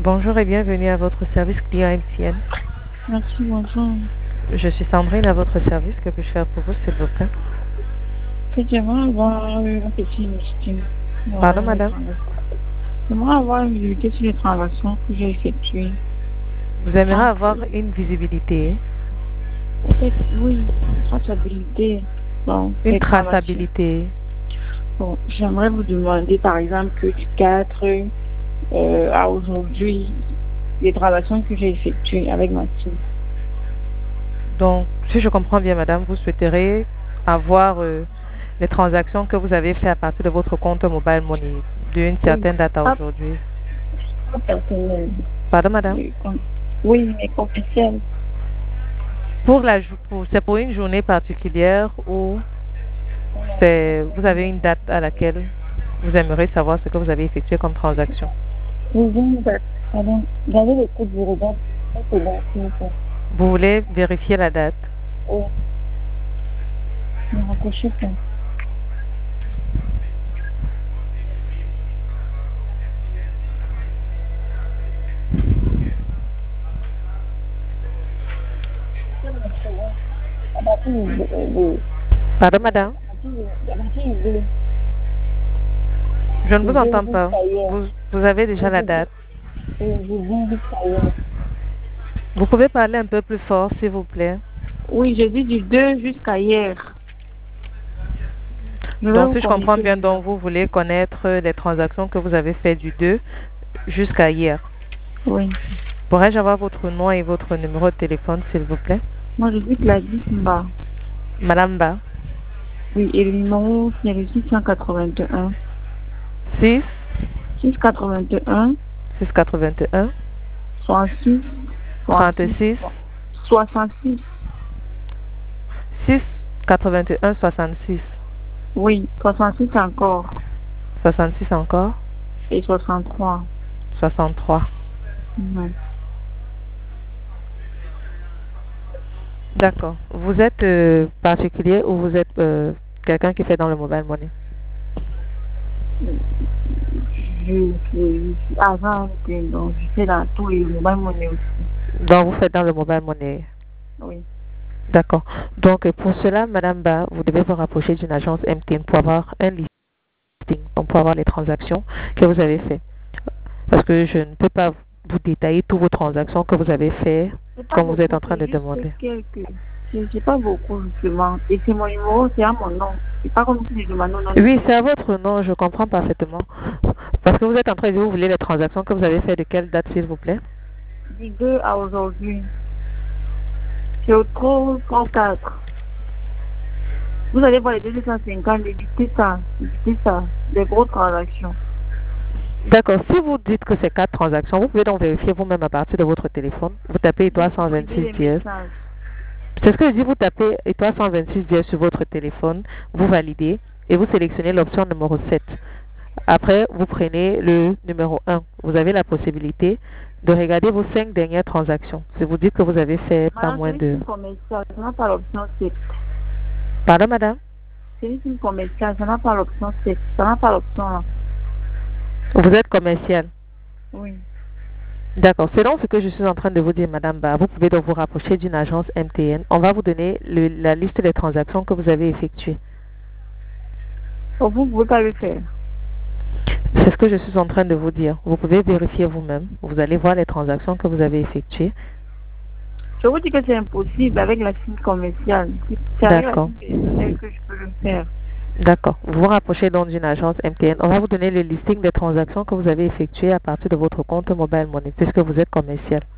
Bonjour et bienvenue à votre service client MTN. Merci, bonjour. Je suis Sandrine à votre service. Que puis-je faire pour vous, s'il vous plaît? J'aimerais avoir un petit listing. Pardon, madame? J'aimerais avoir une visibilité sur les transactions que j'ai effectuées. Vous aimeriez avoir une visibilité? En fait, oui, traçabilité. Bon, Une traçabilité. Bon, j'aimerais vous demander, par exemple, que du 4 à aujourd'hui, les transactions que j'ai effectuées avec ma team. Donc, si je comprends bien, madame, vous souhaiterez avoir les transactions que vous avez faites à partir de votre compte Mobile Money d'une certaine date à aujourd'hui. Pas personnel. Pardon, madame? Oui, mais commercial. C'est pour une journée particulière ou vous avez une date à laquelle vous aimeriez savoir ce que vous avez effectué comme transaction? Oui, pardon. Regardez le code du regard. Vous voulez vérifier la date? Oui. Ne raccrochez pas. Pardon, madame? Je ne vous entends pas. Vous avez déjà la date. Vous pouvez parler un peu plus fort, s'il vous plaît? Oui, j'ai dit du 2 jusqu'à hier. Donc, si je comprends bien, donc vous voulez connaître les transactions que vous avez faites du 2 jusqu'à hier. Oui. Pourrais-je avoir votre nom et votre numéro de téléphone, s'il vous plaît? Moi, je suis Gladys Mba. Madame Ba. Oui, et le numéro, c'est le 681. 6 681. 681. 66. 36. 66. 681 66. Oui, 66 encore. 66 encore. Et 63. 63. Oui. D'accord. Vous êtes particulier ou vous êtes quelqu'un qui fait dans le mobile money? Je suis agent, donc je fais dans tout et le mobile money aussi. Donc, vous faites dans le mobile money? Oui. D'accord. Donc, pour cela, Madame Ba, vous devez vous rapprocher d'une agence MTN pour avoir un listing, donc pour avoir les transactions que vous avez faites. Parce que je ne peux pas vous détailler toutes vos transactions que vous avez faites comme vous êtes en train de demander. C'est pas beaucoup, justement. Et c'est mon numéro, c'est à mon nom. C'est pas comme si je demande non. Oui, c'est à votre nom, je comprends parfaitement. Parce que vous êtes en train de dire, vous voulez les transactions que vous avez faites de quelle date, s'il vous plaît? Du 2 à aujourd'hui. C'est au 34. Vous allez voir les 250, évitez ça, des grosses transactions. D'accord. Si vous dites que c'est 4 transactions, vous pouvez donc vérifier vous-même à partir de votre téléphone. Vous tapez étoile 126 dièse. C'est ce que je dis, vous tapez étoile 126 dièse sur votre téléphone, vous validez et vous sélectionnez l'option numéro 7. Après, vous prenez le numéro 1. Vous avez la possibilité de regarder vos 5 dernières transactions. Si vous dites que vous avez fait pas moins de... Ça n'a pas l'option 7. Pardon, madame? C'est une commerciale, ça n'a pas l'option 7. Ça n'a pas l'option 1. Vous êtes commercial? Oui. D'accord. C'est donc ce que je suis en train de vous dire, madame Ba. Vous pouvez donc vous rapprocher d'une agence MTN. On va vous donner la liste des transactions que vous avez effectuées. Donc vous ne pouvez pas le faire. C'est ce que je suis en train de vous dire. Vous pouvez vérifier vous-même. Vous allez voir les transactions que vous avez effectuées. Je vous dis que c'est impossible avec la signe commerciale. D'accord. Que je peux le faire. D'accord. Vous vous rapprochez donc d'une agence MTN. On va vous donner le listing des transactions que vous avez effectuées à partir de votre compte Mobile Money, puisque vous êtes commercial.